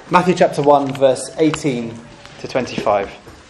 Matthew chapter 1, verse 18 to 25.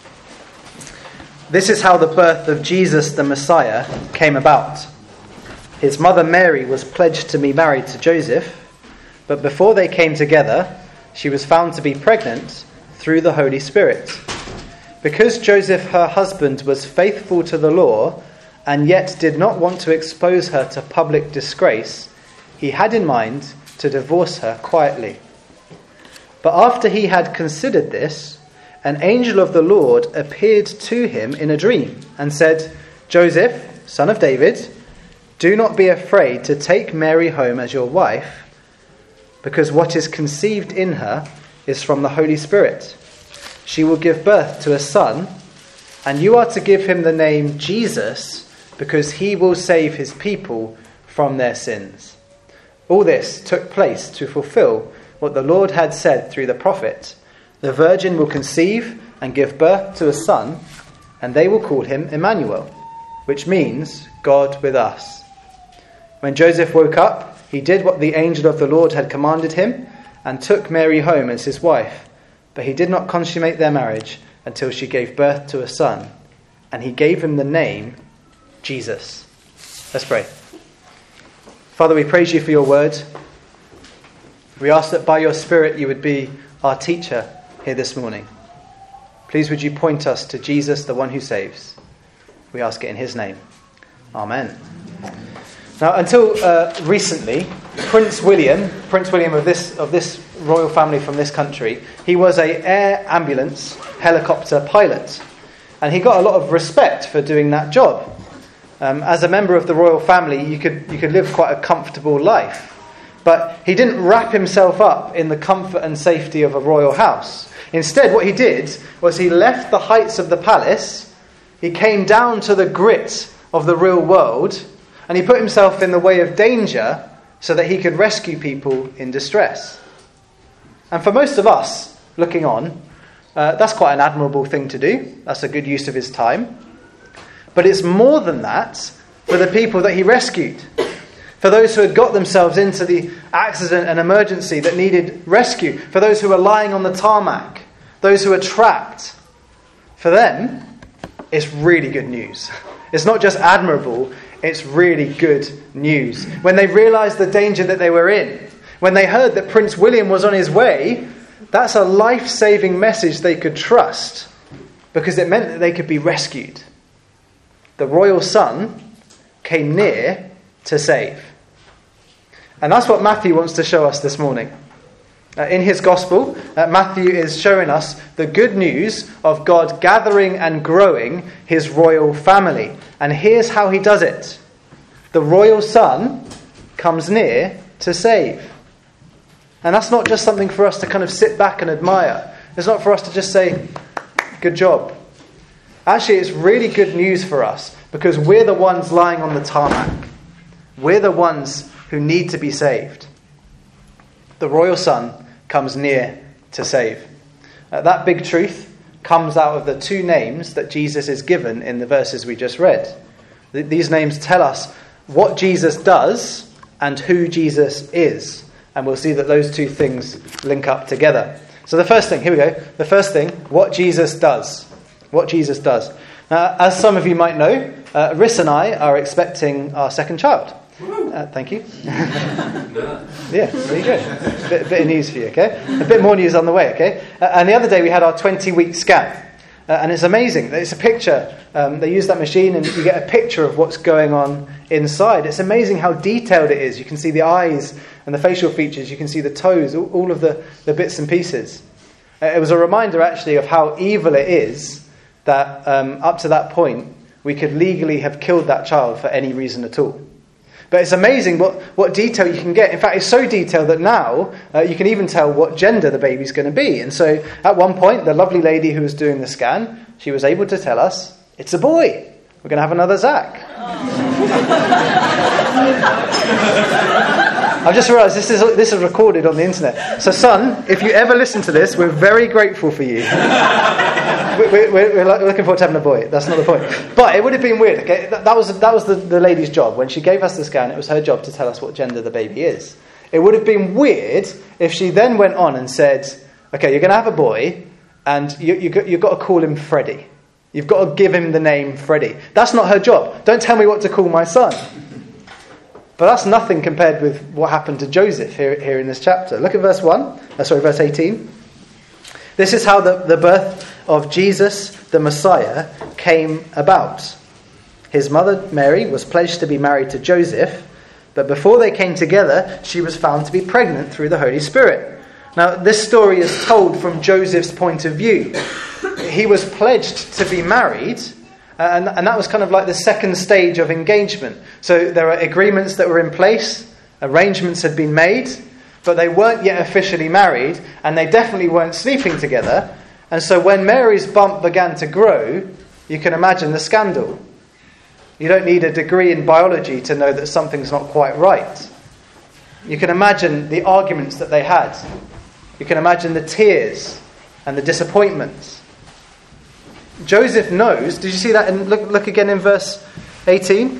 This is how the birth of Jesus the Messiah came about. His mother Mary was pledged to be married to Joseph, but before they came together, she was found to be pregnant through the Holy Spirit. Because Joseph, her husband, was faithful to the law and yet did not want to expose her to public disgrace, he had in mind to divorce her quietly. But after he had considered this, an angel of the Lord appeared to him in a dream and said, "Joseph, son of David, do not be afraid to take Mary home as your wife, because what is conceived in her is from the Holy Spirit. She will give birth to a son, and you are to give him the name Jesus, because he will save his people from their sins." All this took place to fulfill what the Lord had said through the prophet: "The virgin will conceive and give birth to a son, and they will call him Emmanuel," which means God with us. When Joseph woke up, he did what the angel of the Lord had commanded him and took Mary home as his wife. But he did not consummate their marriage until she gave birth to a son, and he gave him the name Jesus. Let's pray. Father, we praise you for your word. We ask that by your Spirit you would be our teacher here this morning. Please would you point us to Jesus, the one who saves. We ask it in his name. Amen. Now, until recently, Prince William of this royal family from this country, he was an air ambulance helicopter pilot. And he got a lot of respect for doing that job. As a member of the royal family, you could live quite a comfortable life. But he didn't wrap himself up in the comfort and safety of a royal house. Instead, what he did was he left the heights of the palace, he came down to the grit of the real world, and he put himself in the way of danger so that he could rescue people in distress. And for most of us looking on, that's quite an admirable thing to do. That's a good use of his time. But it's more than that for the people that he rescued. For those who had got themselves into the accident and emergency that needed rescue. For those who were lying on the tarmac. Those who were trapped. For them, it's really good news. It's not just admirable, it's really good news. When they realised the danger that they were in, when they heard that Prince William was on his way, that's a life-saving message they could trust, because it meant that they could be rescued. The royal son came near to save. And that's what Matthew wants to show us this morning. In his gospel, Matthew is showing us the good news of God gathering and growing his royal family. And here's how he does it. The royal son comes near to save. And that's not just something for us to kind of sit back and admire. It's not for us to just say, "Good job." Actually, it's really good news for us because we're the ones lying on the tarmac. We're the ones who need to be saved. The royal son comes near to save. That big truth comes out of the two names that Jesus is given in the verses we just read. These names tell us what Jesus does and who Jesus is. And we'll see that those two things link up together. So the first thing, here we go. The first thing, what Jesus does. What Jesus does. As some of you might know, Riss and I are expecting our second child. Thank you. Yeah, there you go. Bit of news for you, okay? A bit more news on the way, okay? And the other day we had our 20-week scan. And it's amazing. It's a picture. They use that machine and you get a picture of what's going on inside. It's amazing how detailed it is. You can see the eyes and the facial features. You can see the toes, all of the bits and pieces. It was a reminder actually of how evil it is that up to that point we could legally have killed that child for any reason at all. But it's amazing what detail you can get. In fact, it's so detailed that now you can even tell what gender the baby's going to be. And so at one point, the lovely lady who was doing the scan, she was able to tell us, "It's a boy. We're going to have another Zach." I've just realised this is recorded on the internet. So son, if you ever listen to this, we're very grateful for you. We're looking forward to having a boy. That's not the point. But it would have been weird. Okay, that was the lady's job. When she gave us the scan, it was her job to tell us what gender the baby is. It would have been weird if she then went on and said, okay, you're going to have a boy, and you've got to call him Freddie. You've got to give him the name Freddie. That's not her job. Don't tell me what to call my son. But that's nothing compared with what happened to Joseph here in this chapter. Look at verse 18. This is how the birth of Jesus, the Messiah, came about. His mother, Mary, was pledged to be married to Joseph, but before they came together, she was found to be pregnant through the Holy Spirit. Now, this story is told from Joseph's point of view. He was pledged to be married, and that was kind of like the second stage of engagement. So there are agreements that were in place, arrangements had been made, but they weren't yet officially married, and they definitely weren't sleeping together. And so when Mary's bump began to grow, you can imagine the scandal. You don't need a degree in biology to know that something's not quite right. You can imagine the arguments that they had. You can imagine the tears and the disappointments. Joseph knows, did you see that? And look again in verse 19.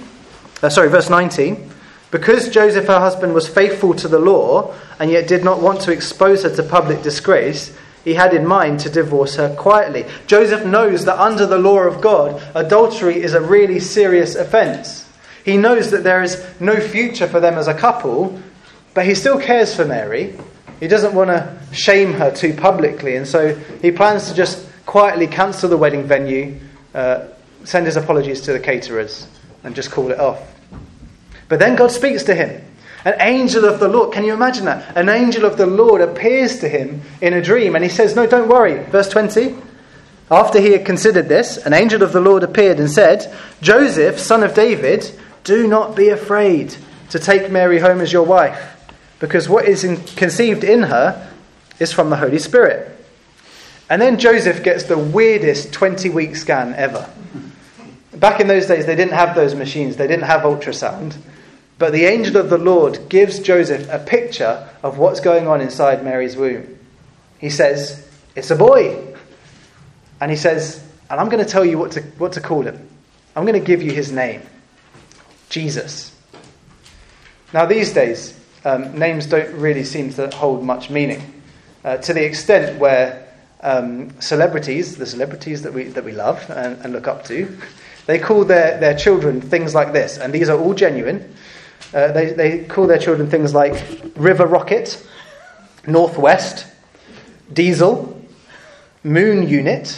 Because Joseph, her husband, was faithful to the law and yet did not want to expose her to public disgrace, he had in mind to divorce her quietly. Joseph knows that under the law of God, adultery is a really serious offence. He knows that there is no future for them as a couple, but he still cares for Mary. He doesn't want to shame her too publicly, and so he plans to just quietly cancel the wedding venue, send his apologies to the caterers, and just call it off. But then God speaks to him. An angel of the Lord, can you imagine that? An angel of the Lord appears to him in a dream, and he says, no, don't worry. Verse 20, after he had considered this, an angel of the Lord appeared and said, Joseph, son of David, do not be afraid to take Mary home as your wife, because what is conceived in her is from the Holy Spirit. And then Joseph gets the weirdest 20-week scan ever. Back in those days, they didn't have those machines. They didn't have ultrasound. But the angel of the Lord gives Joseph a picture of what's going on inside Mary's womb. He says, it's a boy. And he says, and I'm going to tell you what to call him. I'm going to give you his name. Jesus. Now these days, names don't really seem to hold much meaning. To the extent where the celebrities that we love and look up to, they call their children things like this, and these are all genuine. They call their children things like River Rocket, Northwest, Diesel, Moon Unit,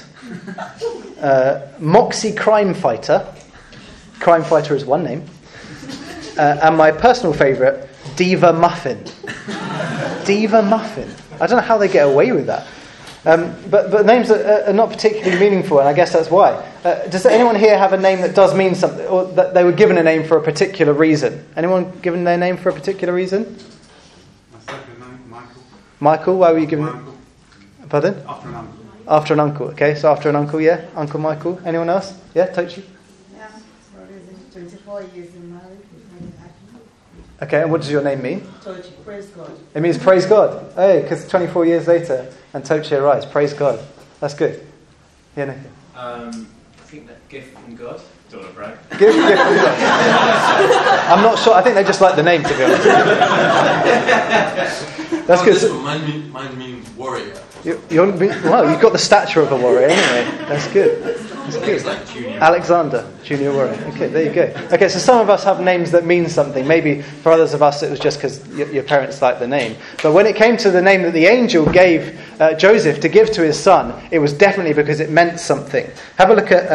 Moxie Crime Fighter. Crime Fighter is one name. And my personal favourite, Diva Muffin. Diva Muffin. I don't know how they get away with that. But names are not particularly meaningful, and I guess that's why. Does anyone here have a name that does mean something, or that they were given a name for a particular reason? Anyone given their name for a particular reason? My second name, Michael. Michael, why were you given Michael. Pardon? After an uncle. After an uncle, okay, so after an uncle, yeah? Uncle Michael. Anyone else? Yeah, Tochi? Yeah, 24 years in marriage. Okay, and what does your name mean? Tochi, praise God. It means praise God. Hey, because 24 years later, and Tochi arrives. Praise God. That's good. Yeah, Nick. I think that gift from God. Don't want to brag. Gift from God. I'm not sure. I think they just like the name, to be honest. That's good. Mine means warrior. Well, you've got the stature of a warrior anyway. That's good. That's good. Like junior. Alexander, junior warrior. Okay, there you go. Okay, so some of us have names that mean something. Maybe for others of us it was just because your parents liked the name. But when it came to the name that the angel gave Joseph to give to his son, it was definitely because it meant something. Have a look at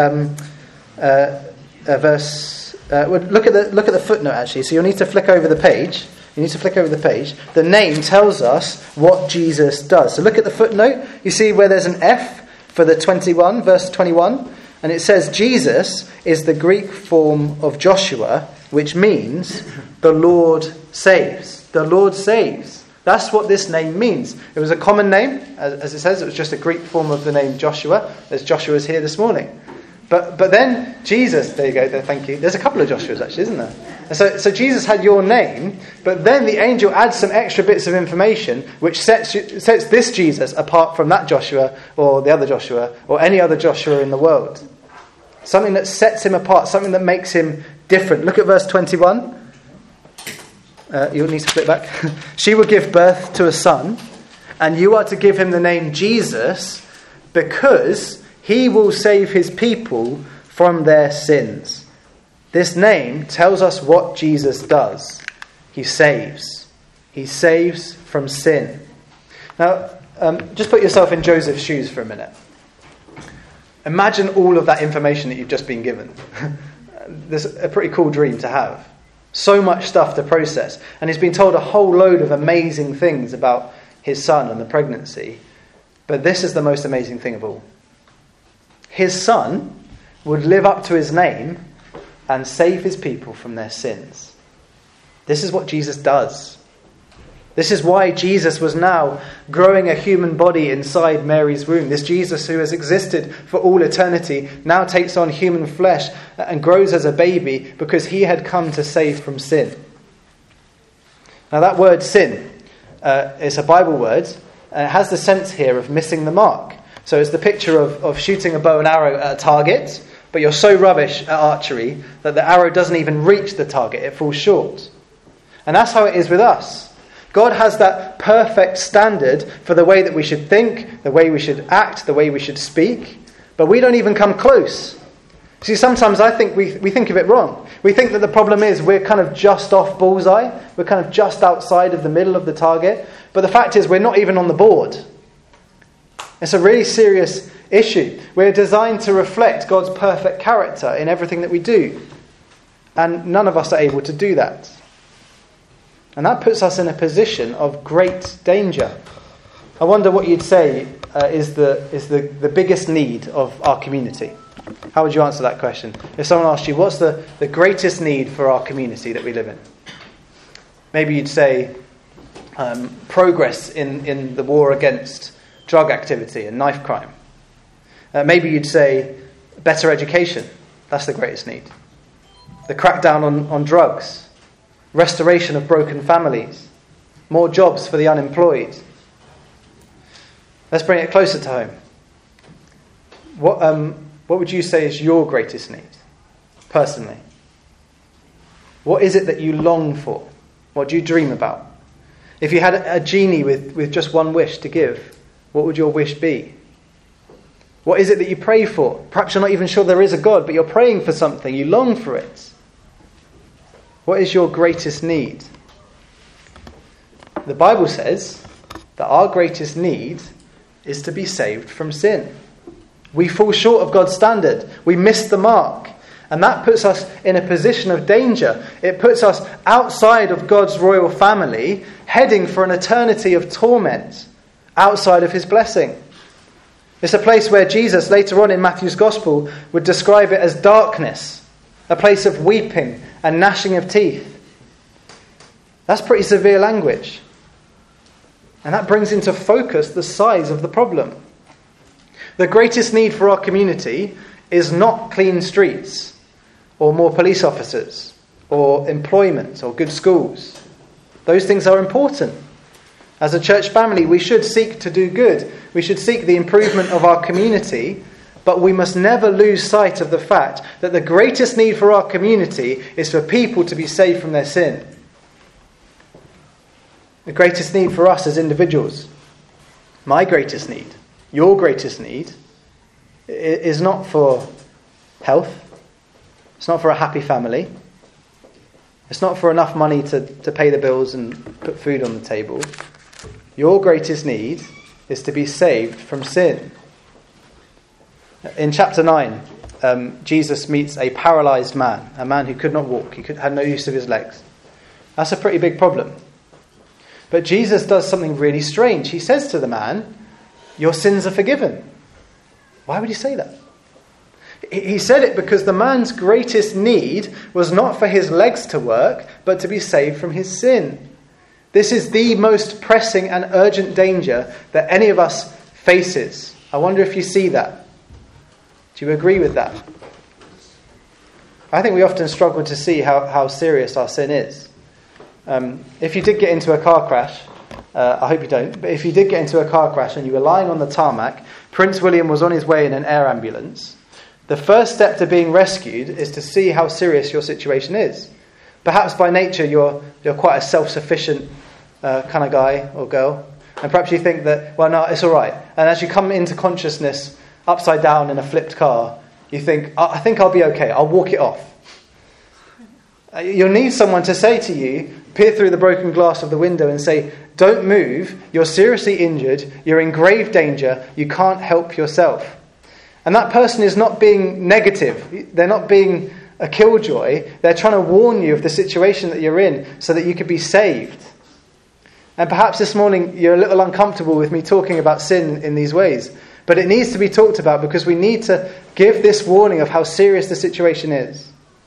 verse. Look at the footnote actually. So you'll need to flick over the page. The name tells us what Jesus does. So look at the footnote. You see where there's an F for the 21, verse 21. And it says Jesus is the Greek form of Joshua, which means the Lord saves. The Lord saves. That's what this name means. It was a common name. As it says, it was just a Greek form of the name Joshua. There's Joshua's here this morning. But then Jesus, there you go, there, thank you. There's a couple of Joshuas actually, isn't there? And so Jesus had your name, but then the angel adds some extra bits of information which sets this Jesus apart from that Joshua or the other Joshua or any other Joshua in the world. Something that sets him apart, something that makes him different. Look at verse 21. You'll need to flip back. She will give birth to a son, And you are to give him the name Jesus because he will save his people from their sins. This name tells us what Jesus does. He saves. He saves from sin. Now, just put yourself in Joseph's shoes for a minute. Imagine all of that information that you've just been given. There's a pretty cool dream to have. So much stuff to process. And he's been told a whole load of amazing things about his son and the pregnancy. But this is the most amazing thing of all. His son would live up to his name and save his people from their sins. This is what Jesus does. This is why Jesus was now growing a human body inside Mary's womb. This Jesus who has existed for all eternity now takes on human flesh and grows as a baby because he had come to save from sin. Now that word sin is a Bible word and it has the sense here of missing the mark. So it's the picture of shooting a bow and arrow at a target, but you're so rubbish at archery that the arrow doesn't even reach the target, it falls short. And that's how it is with us. God has that perfect standard for the way that we should think, the way we should act, the way we should speak, but we don't even come close. See, sometimes I think we think of it wrong. We think that the problem is we're kind of just off bullseye, we're kind of just outside of the middle of the target, but the fact is we're not even on the board. It's a really serious issue. We're designed to reflect God's perfect character in everything that we do, and none of us are able to do that. And that puts us in a position of great danger. I wonder what you'd say is the biggest need of our community. How would you answer that question? If someone asked you, what's the greatest need for our community that we live in? Maybe you'd say progress in the war against drug activity and knife crime. Maybe you'd say better education. That's the greatest need. The crackdown on drugs. Restoration of broken families. More jobs for the unemployed. Let's bring it closer to home. What would you say is your greatest need, personally? What is it that you long for? What do you dream about? If you had a genie with just one wish to give, what would your wish be? What is it that you pray for? Perhaps you're not even sure there is a God, but you're praying for something. You long for it. What is your greatest need? The Bible says that our greatest need is to be saved from sin. We fall short of God's standard. We miss the mark. And that puts us in a position of danger. It puts us outside of God's royal family, heading for an eternity of torment outside of his blessing. It's a place where Jesus, later on in Matthew's Gospel, would describe it as darkness, a place of weeping and gnashing of teeth. That's pretty severe language. And that brings into focus the size of the problem. The greatest need for our community is not clean streets, or more police officers, or employment, or good schools. Those things are important. As a church family, we should seek to do good. We should seek the improvement of our community, but we must never lose sight of the fact that the greatest need for our community is for people to be saved from their sin. The greatest need for us as individuals, my greatest need, your greatest need, is not for health. It's not for a happy family. It's not for enough money to pay the bills and put food on the table. Your greatest need is to be saved from sin. In chapter 9, Jesus meets a paralyzed man, a man who could not walk. He had no use of his legs. That's a pretty big problem. But Jesus does something really strange. He says to the man, your sins are forgiven. Why would he say that? He said it because the man's greatest need was not for his legs to work, but to be saved from his sin. This is the most pressing and urgent danger that any of us faces. I wonder if you see that. Do you agree with that? I think we often struggle to see how serious our sin is. If you did get into a car crash, I hope you don't, but if you did get into a car crash and you were lying on the tarmac, Prince William was on his way in an air ambulance, the first step to being rescued is to see how serious your situation is. Perhaps by nature you're quite a self-sufficient kind of guy or girl, And perhaps you think that, well, no, it's all right. And as you come into consciousness upside down in a flipped car, you think, I think I'll be okay. I'll walk it off. You'll need someone to say to you, peer through the broken glass of the window and say, don't move. You're seriously injured. You're in grave danger. You can't help yourself. And that person is not being negative. They're not being a killjoy. They're trying to warn you of the situation that you're in so that you could be saved. And perhaps this morning you're a little uncomfortable with me talking about sin in these ways. But it needs to be talked about because we need to give this warning of how serious the situation is.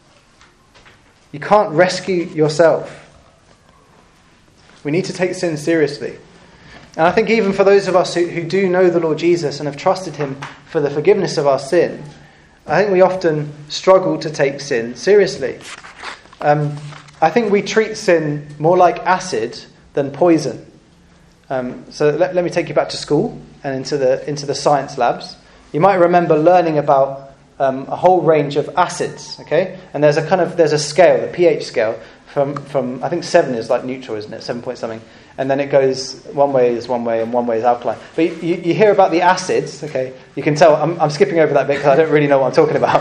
You can't rescue yourself. We need to take sin seriously. And I think even for those of us who do know the Lord Jesus and have trusted him for the forgiveness of our sin, I think we often struggle to take sin seriously. I think we treat sin more like acid than poison. So let me take you back to school and into the science labs. You might remember learning about a whole range of acids, okay? And there's a scale, the pH scale, from I think 7 is like neutral, isn't it? 7 point something. And then it goes one way is one way and one way is alkaline. But you hear about the acids, okay? You can tell I'm skipping over that bit because I don't really know what I'm talking about.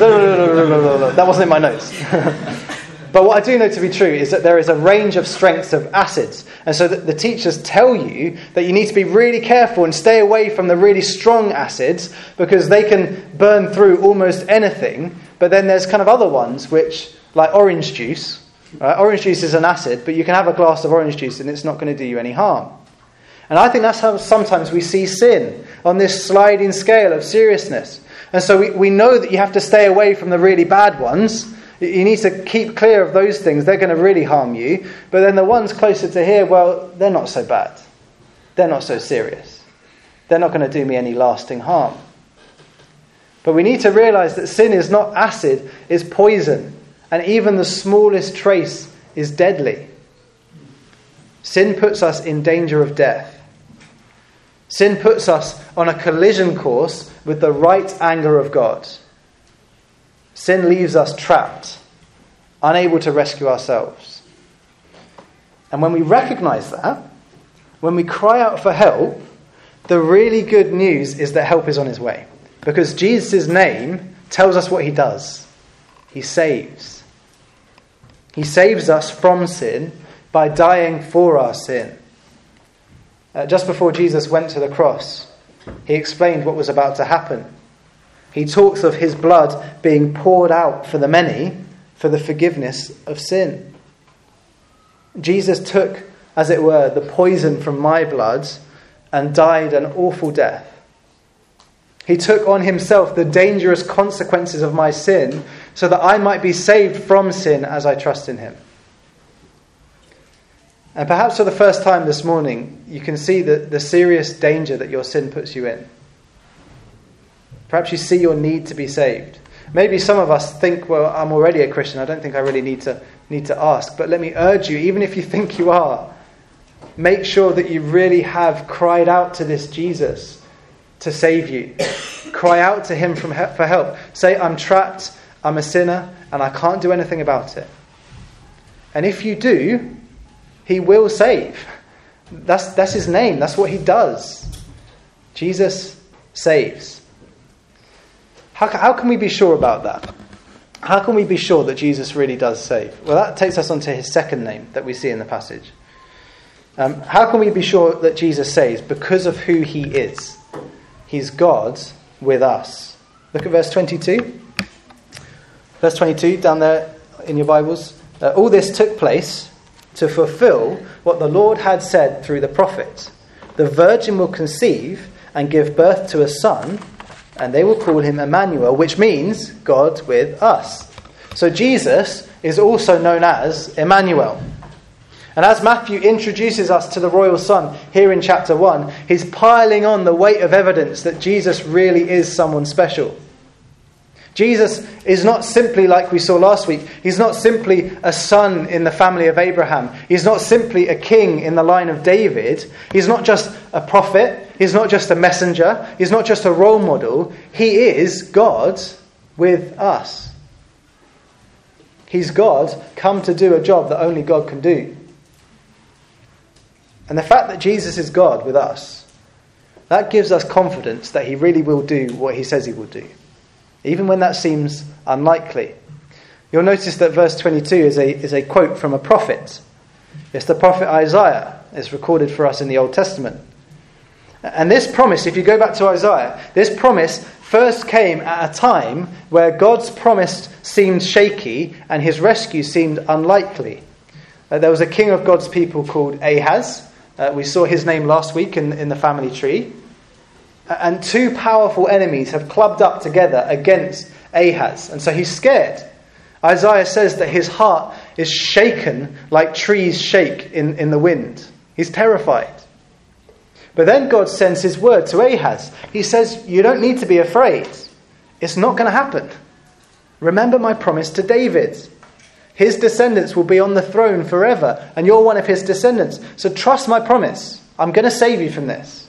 That wasn't in my notes. But what I do know to be true is that there is a range of strengths of acids. And so the teachers tell you that you need to be really careful and stay away from the really strong acids because they can burn through almost anything. But then there's kind of other ones which, like orange juice. Right? Orange juice is an acid, but you can have a glass of orange juice and it's not going to do you any harm. And I think that's how sometimes we see sin, on this sliding scale of seriousness. And so we know that you have to stay away from the really bad ones. You need to keep clear of those things. They're going to really harm you. But then the ones closer to here, well, they're not so bad. They're not so serious. They're not going to do me any lasting harm. But we need to realize that sin is not acid, it's poison. And even the smallest trace is deadly. Sin puts us in danger of death. Sin puts us on a collision course with the right anger of God. Sin leaves us trapped, unable to rescue ourselves. And when we recognize that, when we cry out for help, the really good news is that help is on his way. Because Jesus' name tells us what he does. He saves. He saves us from sin by dying for our sin. Just before Jesus went to the cross, he explained what was about to happen. He talks of his blood being poured out for the many for the forgiveness of sin. Jesus took, as it were, the poison from my blood and died an awful death. He took on himself the dangerous consequences of my sin so that I might be saved from sin as I trust in him. And perhaps for the first time this morning, you can see the serious danger that your sin puts you in. Perhaps you see your need to be saved. Maybe some of us think, well, I'm already a Christian. I don't think I really need to ask. But let me urge you, even if you think you are, make sure that you really have cried out to this Jesus to save you. Cry out to him for help. Say, I'm trapped, I'm a sinner, and I can't do anything about it. And if you do, he will save. That's his name. That's what he does. Jesus saves. How can we be sure about that? How can we be sure that Jesus really does save? Well, that takes us on to his second name that we see in the passage. How can we be sure that Jesus saves? Because of who he is. He's God with us. Look at verse 22. Verse 22, down there in your Bibles. All this took place to fulfill what the Lord had said through the prophet. The virgin will conceive and give birth to a son, and they will call him Emmanuel, which means God with us. So Jesus is also known as Emmanuel. And as Matthew introduces us to the royal son here in chapter 1, he's piling on the weight of evidence that Jesus really is someone special. Jesus is not simply, like we saw last week, he's not simply a son in the family of Abraham. He's not simply a king in the line of David. He's not just a prophet. He's not just a messenger. He's not just a role model. He is God with us. He's God come to do a job that only God can do. And the fact that Jesus is God with us, that gives us confidence that he really will do what he says he will do, even when that seems unlikely. You'll notice that verse 22 is a quote from a prophet. It's the prophet Isaiah. It's recorded for us in the Old Testament. And this promise, if you go back to Isaiah, this promise first came at a time where God's promise seemed shaky and his rescue seemed unlikely. There was a king of God's people called Ahaz. We saw his name last week in the family tree. And two powerful enemies have clubbed up together against Ahaz. And so he's scared. Isaiah says that his heart is shaken like trees shake in the wind. He's terrified. But then God sends his word to Ahaz. He says, you don't need to be afraid. It's not going to happen. Remember my promise to David. His descendants will be on the throne forever, and you're one of his descendants. So trust my promise. I'm going to save you from this.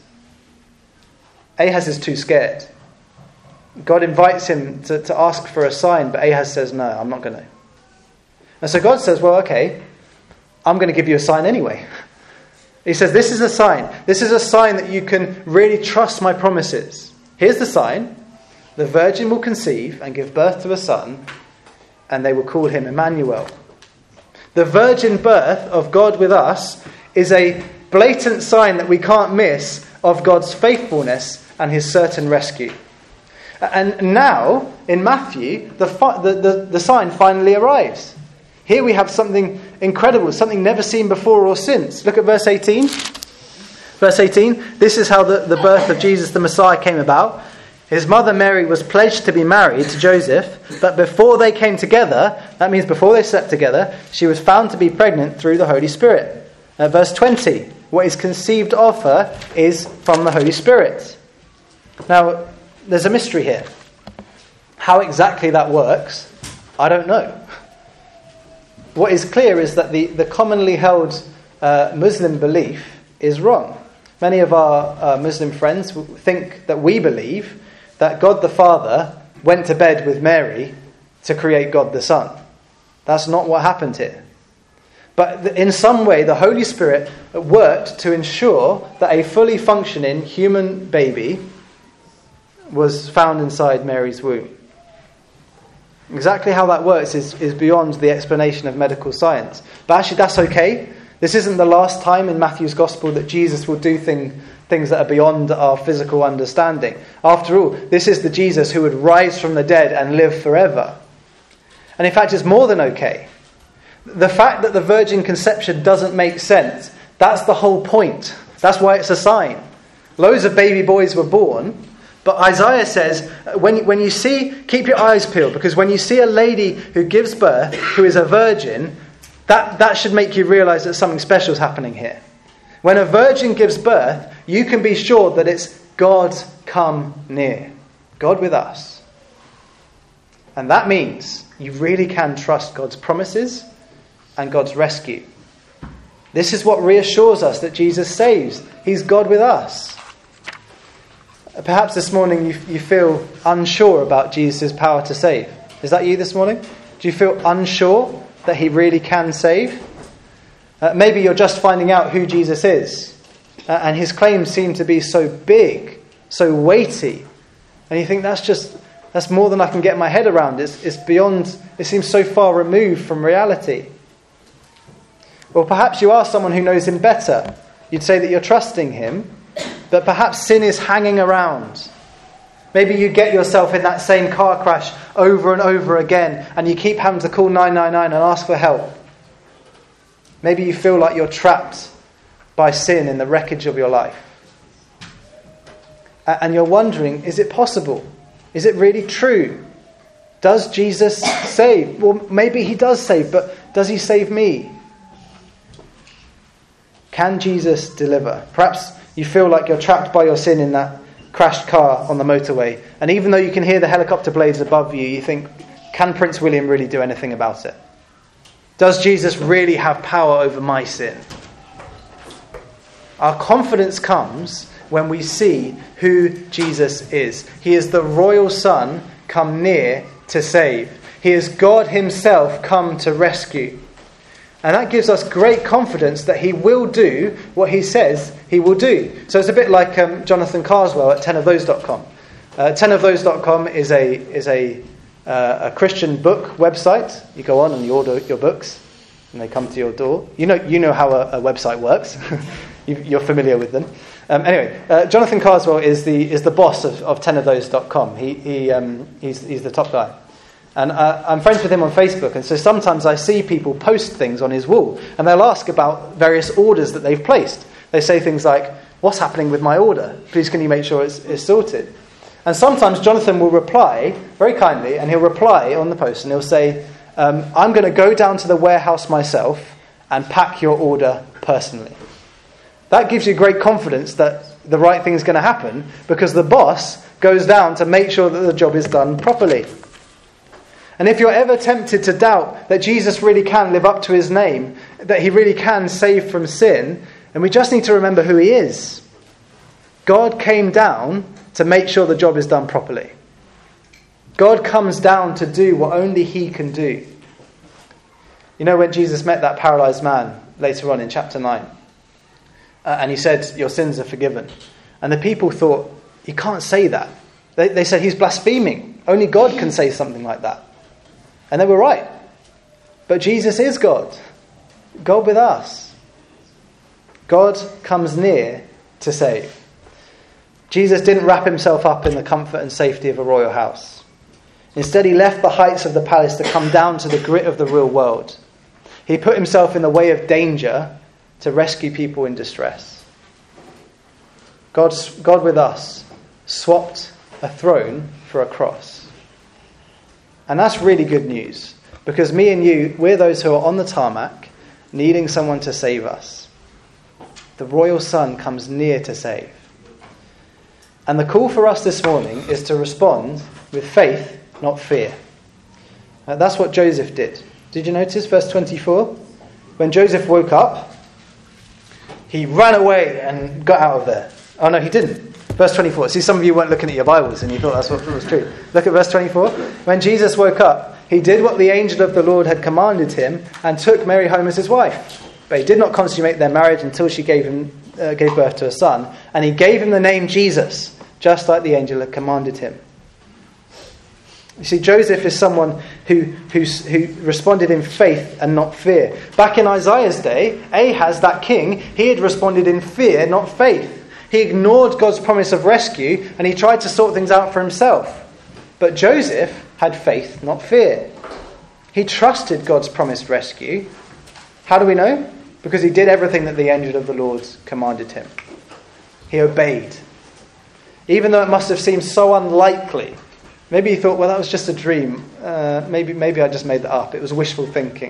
Ahaz is too scared. God invites him to ask for a sign, but Ahaz says, no, I'm not going to. And so God says, well, okay, I'm going to give you a sign anyway. He says, this is a sign. This is a sign that you can really trust my promises. Here's the sign. The virgin will conceive and give birth to a son, and they will call him Emmanuel. The virgin birth of God with us is a blatant sign that we can't miss of God's faithfulness and his certain rescue. And now, in Matthew, the sign finally arrives. Here we have something incredible, something never seen before or since. Look at verse 18. Verse 18, this is how the birth of Jesus the Messiah came about. His mother Mary was pledged to be married to Joseph, but before they came together, that means before they slept together, she was found to be pregnant through the Holy Spirit. Verse 20, what is conceived of her is from the Holy Spirit. Now, there's a mystery here. How exactly that works, I don't know. What is clear is that the commonly held Muslim belief is wrong. Many of our Muslim friends think that we believe that God the Father went to bed with Mary to create God the Son. That's not what happened here. But in some way, the Holy Spirit worked to ensure that a fully functioning human baby was found inside Mary's womb. Exactly how that works is beyond the explanation of medical science. But actually, that's okay. This isn't the last time in Matthew's Gospel that Jesus will do things that are beyond our physical understanding. After all, this is the Jesus who would rise from the dead and live forever. And in fact, it's more than okay. The fact that the virgin conception doesn't make sense, that's the whole point. That's why it's a sign. Loads of baby boys were born. But Isaiah says, when you see, keep your eyes peeled, because when you see a lady who gives birth, who is a virgin, that should make you realize that something special is happening here. When a virgin gives birth, you can be sure that it's God come near. God with us. And that means you really can trust God's promises and God's rescue. This is what reassures us that Jesus saves. He's God with us. Perhaps this morning you feel unsure about Jesus' power to save. Is that you this morning? Do you feel unsure that he really can save? Maybe you're just finding out who Jesus is. And his claims seem to be so big, so weighty. And you think that's more than I can get my head around. It's beyond, it seems so far removed from reality. Or perhaps you are someone who knows him better. You'd say that you're trusting him. But perhaps sin is hanging around. Maybe you get yourself in that same car crash over and over again, and you keep having to call 999 and ask for help. Maybe you feel like you're trapped by sin in the wreckage of your life. And you're wondering, is it possible? Is it really true? Does Jesus save? Well, maybe he does save, but does he save me? Can Jesus deliver? Perhaps you feel like you're trapped by your sin in that crashed car on the motorway. And even though you can hear the helicopter blades above you, you think, can Prince William really do anything about it? Does Jesus really have power over my sin? Our confidence comes when we see who Jesus is. He is the royal Son come near to save. He is God himself come to rescue. And that gives us great confidence that he will do what he says he will do. So it's a bit like Jonathan Carswell at 10ofthose.com. 10ofthose.com is a Christian book website. You go on and you order your books and they come to your door. You know how a website works. You're familiar with them. Anyway, Jonathan Carswell is the boss of 10ofthose.com. He's the top guy. And I'm friends with him on Facebook, and so sometimes I see people post things on his wall, and they'll ask about various orders that they've placed. They say things like, "What's happening with my order? Please can you make sure it's sorted?" And sometimes Jonathan will reply very kindly, and he'll reply on the post, and he'll say, "I'm going to go down to the warehouse myself and pack your order personally." That gives you great confidence that the right thing is going to happen, because the boss goes down to make sure that the job is done properly. And if you're ever tempted to doubt that Jesus really can live up to his name, that he really can save from sin, then we just need to remember who he is. God came down to make sure the job is done properly. God comes down to do what only he can do. You know, when Jesus met that paralyzed man later on in chapter 9, and he said, "Your sins are forgiven." And the people thought, "He can't say that." They said, "He's blaspheming. Only God can say something like that." And they were right. But Jesus is God. God with us. God comes near to save. Jesus didn't wrap himself up in the comfort and safety of a royal house. Instead, he left the heights of the palace to come down to the grit of the real world. He put himself in the way of danger to rescue people in distress. God with us swapped a throne for a cross. And that's really good news, because me and you, we're those who are on the tarmac, needing someone to save us. The royal Son comes near to save. And the call for us this morning is to respond with faith, not fear. That's what Joseph did. Did you notice verse 24? When Joseph woke up, he ran away and got out of there. Oh no, he didn't. Verse 24. See, some of you weren't looking at your Bibles and you thought that's what was true. Look at verse 24. When Jesus woke up, he did what the angel of the Lord had commanded him and took Mary home as his wife. But he did not consummate their marriage until she gave birth to a son. And he gave him the name Jesus, just like the angel had commanded him. You see, Joseph is someone who responded in faith and not fear. Back in Isaiah's day, Ahaz, that king, he had responded in fear, not faith. He ignored God's promise of rescue and he tried to sort things out for himself. But Joseph had faith, not fear. He trusted God's promised rescue. How do we know? Because he did everything that the angel of the Lord commanded him. He obeyed. Even though it must have seemed so unlikely. Maybe he thought, well, that was just a dream. Maybe I just made that up. It was wishful thinking.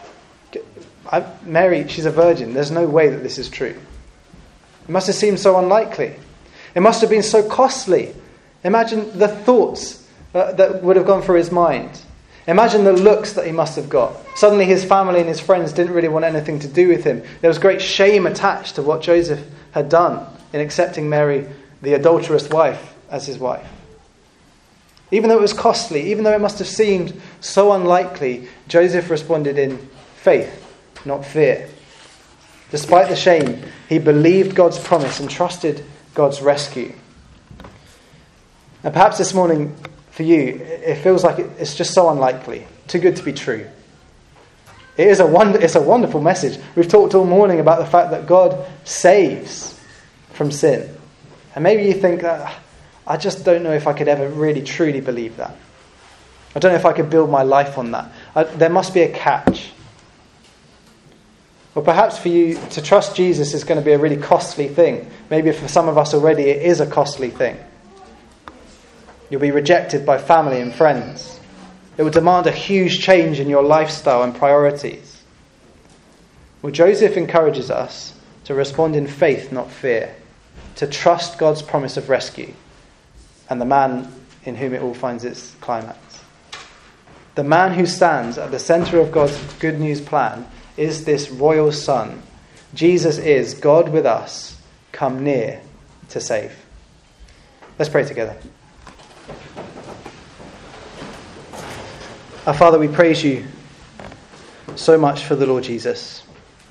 Mary, she's a virgin. There's no way that this is true. It must have seemed so unlikely. It must have been so costly. Imagine the thoughts that would have gone through his mind. Imagine the looks that he must have got. Suddenly his family and his friends didn't really want anything to do with him. There was great shame attached to what Joseph had done in accepting Mary, the adulterous wife, as his wife. Even though it was costly, even though it must have seemed so unlikely, Joseph responded in faith, not fear. Despite the shame, he believed God's promise and trusted God's rescue. And perhaps this morning, for you, it feels like it's just so unlikely, too good to be true. It's a wonderful message. We've talked all morning about the fact that God saves from sin. And maybe you think, I just don't know if I could ever really truly believe that. I don't know if I could build my life on that. There must be a catch. Or perhaps for you to trust Jesus is going to be a really costly thing. Maybe for some of us already it is a costly thing. You'll be rejected by family and friends. It will demand a huge change in your lifestyle and priorities. Well, Joseph encourages us to respond in faith, not fear. To trust God's promise of rescue. And the man in whom it all finds its climax. The man who stands at the centre of God's good news plan is this royal Son. Jesus is God with us, come near to save. Let's pray together. Our Father, we praise you so much for the Lord Jesus.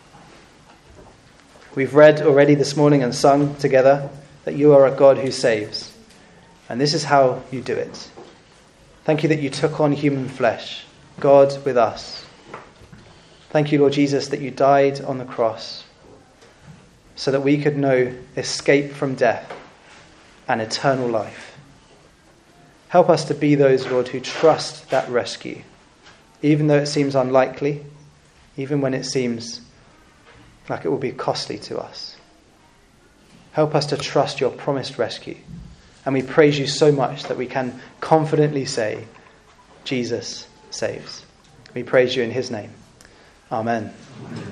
We've read already this morning and sung together that you are a God who saves. And this is how you do it. Thank you that you took on human flesh, God with us. Thank you, Lord Jesus, that you died on the cross so that we could know escape from death and eternal life. Help us to be those, Lord, who trust that rescue, even though it seems unlikely, even when it seems like it will be costly to us. Help us to trust your promised rescue. And we praise you so much that we can confidently say, Jesus saves. We praise you in his name. Amen.